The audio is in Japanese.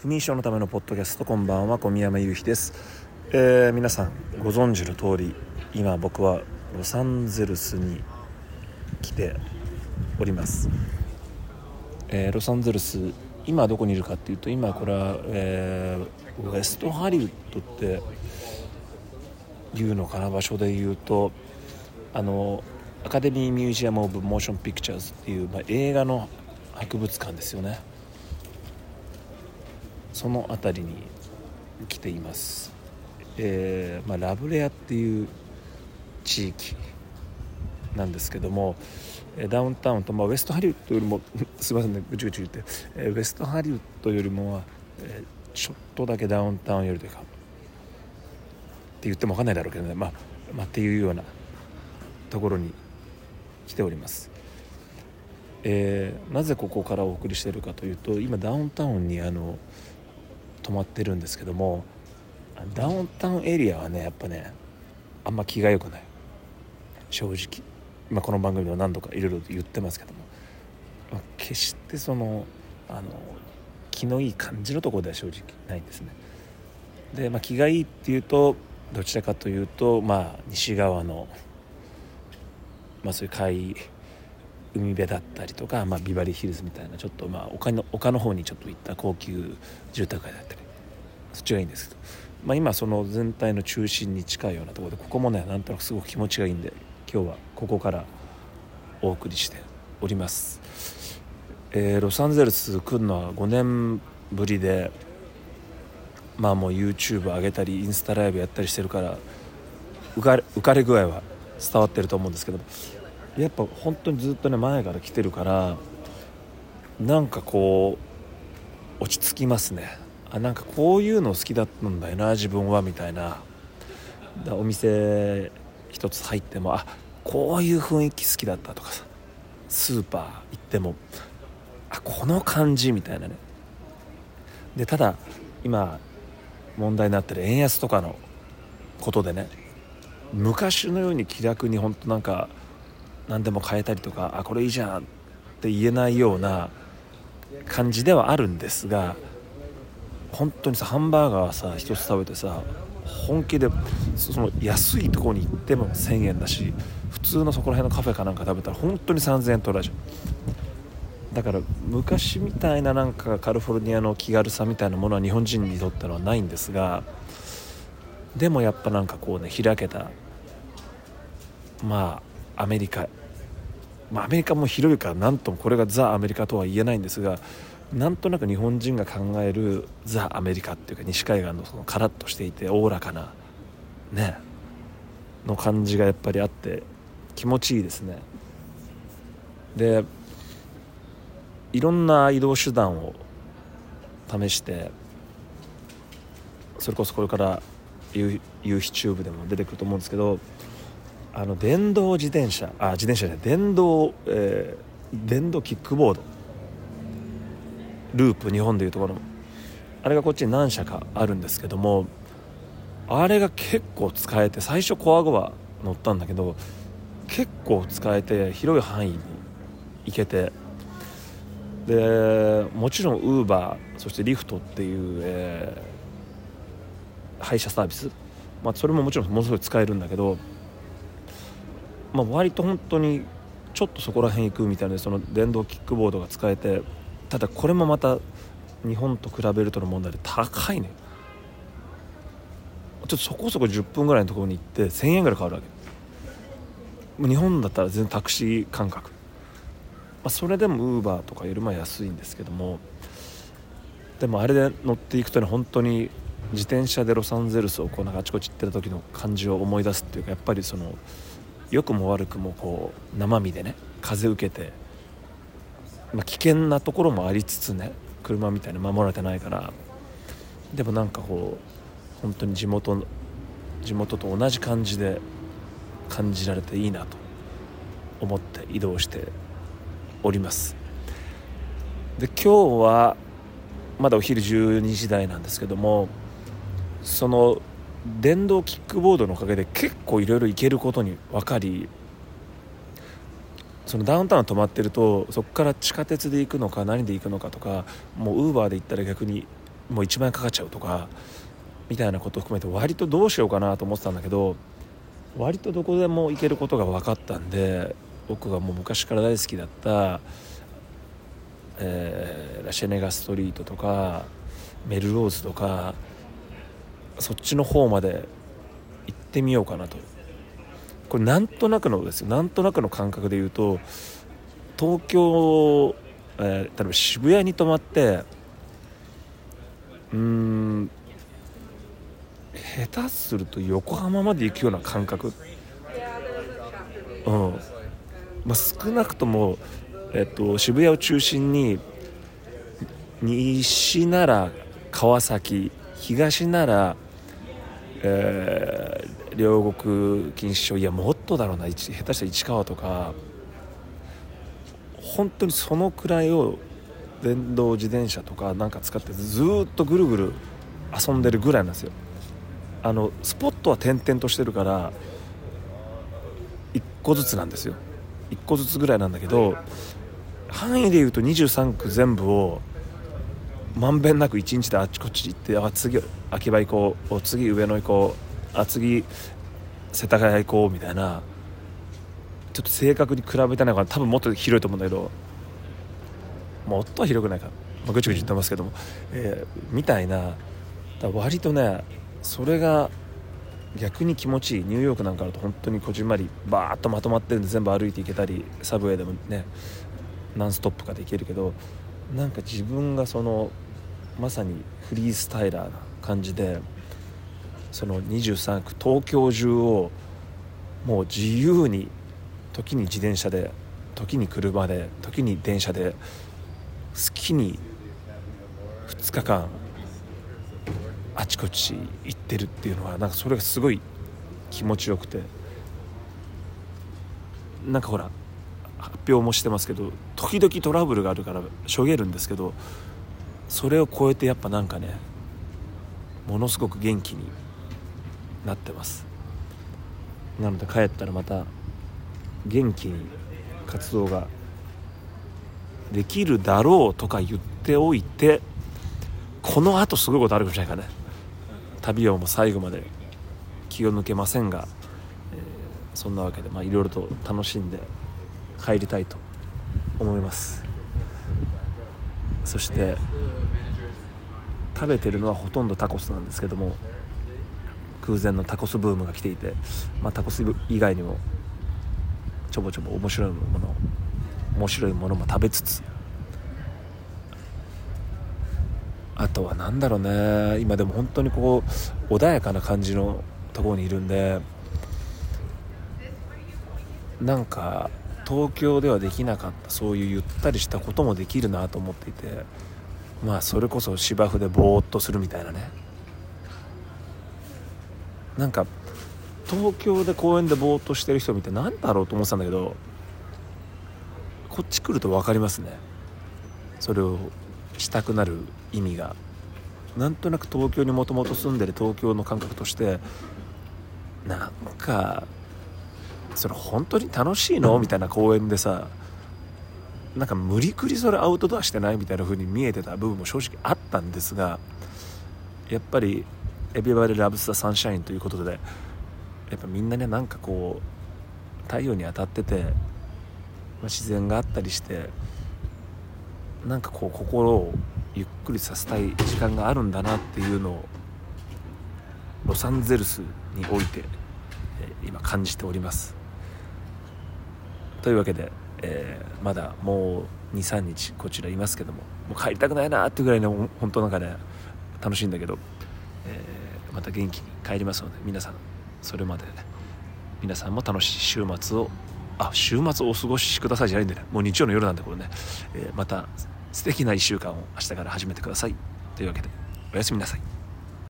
不眠症のためのポッドキャスト。こんばんは、小宮山雄飛です。皆さんご存知の通り、今僕はロサンゼルスに来ております。ロサンゼルス、今どこにいるかっていうと、今これは、ウェストハリウッドっていうのかな、場所で言うとアカデミーミュージアムオブモーションピクチャーズっていう、映画の博物館ですよね。その辺りに来ています。ラブレアっていう地域なんですけども、ダウンタウンと、ウェストハリウッドよりもすいませんね、ぐちぐち言って、ウェストハリウッドよりもちょっとだけダウンタウンよりというかって言っても分かんないだろうけどね、っていうようなところに来ております。なぜここからお送りしているかというと、今ダウンタウンに泊まってるんですけども、ダウンタウンエリアはね、やっぱね、あんま気が良くない、正直。この番組では何度かいろいろ言ってますけども、決して気のいい感じのところでは正直ないんですね。で、気がいいっていうと、どちらかというと、西側の、そういう海辺だったりとか、ビバリーヒルズみたいな、ちょっと丘の方にちょっと行った高級住宅街だったり、そっちがいいんですけど、今その全体の中心に近いようなところで、ここもね、なんとなくすごく気持ちがいいんで、今日はここからお送りしております。ロサンゼルス来るのは5年ぶりで、もう YouTube 上げたりインスタライブやったりしてるから、浮かれ具合は伝わってると思うんですけど、やっぱ本当にずっとね、前から来てるから、なんかこう落ち着きますね。なんかこういうの好きだったんだよな、自分は、みたいな。お店一つ入っても、こういう雰囲気好きだったとかさ、スーパー行っても、この感じみたいなね。で、ただ今問題になってる円安とかのことでね、昔のように気楽に本当なんか何でも買えたりとか、これいいじゃんって言えないような感じではあるんですが、本当にさ、ハンバーガーさ一つ食べてさ、本気でその安いところに行っても1000円だし、普通のそこら辺のカフェかなんか食べたら本当に3000円取られちゃう。だから昔みたいな、なんかカリフォルニアの気軽さみたいなものは日本人にとってはないんですが、でもやっぱなんかこうね、開けたアメリカ、アメリカも広いから、なんともこれがザ・アメリカとは言えないんですが、なんとなく日本人が考えるザ・アメリカっていうか、西海岸のそのカラッとしていておおらかなねの感じがやっぱりあって気持ちいいですね。で、いろんな移動手段を試して、それこそこれから夕日チューブでも出てくると思うんですけど、電動自転車じゃない、電動キックボードループ、日本でいうところのあれがこっちに何社かあるんですけども、あれが結構使えて、最初コアゴは乗ったんだけど、結構使えて広い範囲に行けて、でもちろんウーバー、そしてリフトっていう、配車サービス、それももちろんものすごい使えるんだけど、割と本当にちょっとそこら辺行くみたいな、その電動キックボードが使えて、ただこれもまた日本と比べるとの問題で高いね。ちょっとそこそこ10分ぐらいのところに行って1000円ぐらいかかるわけ。日本だったら全然タクシー感覚、それでもウーバーとかよりも安いんですけども、でもあれで乗っていくとね、本当に自転車でロサンゼルスをあちこち行ってた時の感じを思い出すっていうか、やっぱりその良くも悪くもこう生身でね、風受けて、危険なところもありつつね、車みたいに守られてないから、でもなんかこう本当に地元と同じ感じで感じられていいなと思って移動しております。で、今日はまだお昼12時台なんですけども、その電動キックボードのおかげで結構いろいろ行けることに分かり、そのダウンタウン泊まってると、そこから地下鉄で行くのか何で行くのかとか、もうウーバーで行ったら逆にもう1万円かかっちゃうとかみたいなことを含めて割とどうしようかなと思ってたんだけど、割とどこでも行けることが分かったんで、僕がもう昔から大好きだった、ラシェネガストリートとかメルローズとかそっちの方まで行ってみようかなと。これなんとなくのですよ、なんとなくの感覚で言うと、東京、例えば渋谷に泊まって下手すると横浜まで行くような感覚、少なくとも、渋谷を中心に西なら川崎、東なら、両国錦糸町、いやもっとだろうな、下手したら市川とか、本当にそのくらいを電動自転車とかなんか使ってずっとぐるぐる遊んでるぐらいなんですよ。スポットは点々としてるから1個ずつなんですよ、1個ずつぐらいなんだけど、範囲でいうと23区全部をまんべんなく1日であっちこっち行って、次秋葉行こう、次上野行こう、次世田谷行こうみたいな、ちょっと正確に比べてないから多分もっと広いと思うんだけど、もっとは広くないか、ぐちぐち言ってますけども、みたいな、割とねそれが逆に気持ちいい。ニューヨークなんかだと本当にこじんまりバーッとまとまってるんで全部歩いていけたり、サブウェイでもね何ストップかで行けるけど、なんか自分がそのまさにフリースタイラーな感じで、その23区東京中をもう自由に、時に自転車で、時に車で、時に電車で好きに2日間あちこち行ってるっていうのは、なんかそれがすごい気持ちよくて、なんかほら発表もしてますけど、時々トラブルがあるからしょげるんですけど、それを超えてやっぱなんかね、ものすごく元気になってます。なので帰ったらまた元気に活動ができるだろうとか言っておいて、この後すごいことあるかもしれないからね。旅はもう最後まで気を抜けませんが、そんなわけでいろいろと楽しんで帰りたいと思います。そして食べてるのはほとんどタコスなんですけども、空前のタコスブームが来ていて、タコス以外にもちょぼちょぼ面白いものも食べつつ、あとはなんだろうね、今でも本当にこう穏やかな感じのところにいるんで、なんか東京ではできなかったそういうゆったりしたこともできるなと思っていて、それこそ芝生でぼーっとするみたいなね。なんか東京で公園でぼーっとしてる人見てなんだろうと思ってたんだけど、こっち来ると分かりますね。それをしたくなる意味が、なんとなく東京にもともと住んでる東京の感覚として、なんかそれ本当に楽しいのみたいな公園でさ、なんか無理くりそれアウトドアしてないみたいな風に見えてた部分も正直あったんですが、やっぱりEverybody Loves the Sunshineということで、やっぱみんなね、なんかこう太陽に当たってて、自然があったりして、なんかこう心をゆっくりさせたい時間があるんだなっていうのをロサンゼルスにおいて今感じております。というわけで、まだもう 2,3 日こちらいますけども、もう帰りたくないなっていうぐらいの本当なんかね楽しいんだけど、また元気に帰りますので、皆さんそれまで、皆さんも楽しい週末をお過ごしくださいじゃないんでね、もう日曜の夜なんでこれね、また素敵な1週間を明日から始めてください。というわけでおやすみなさい。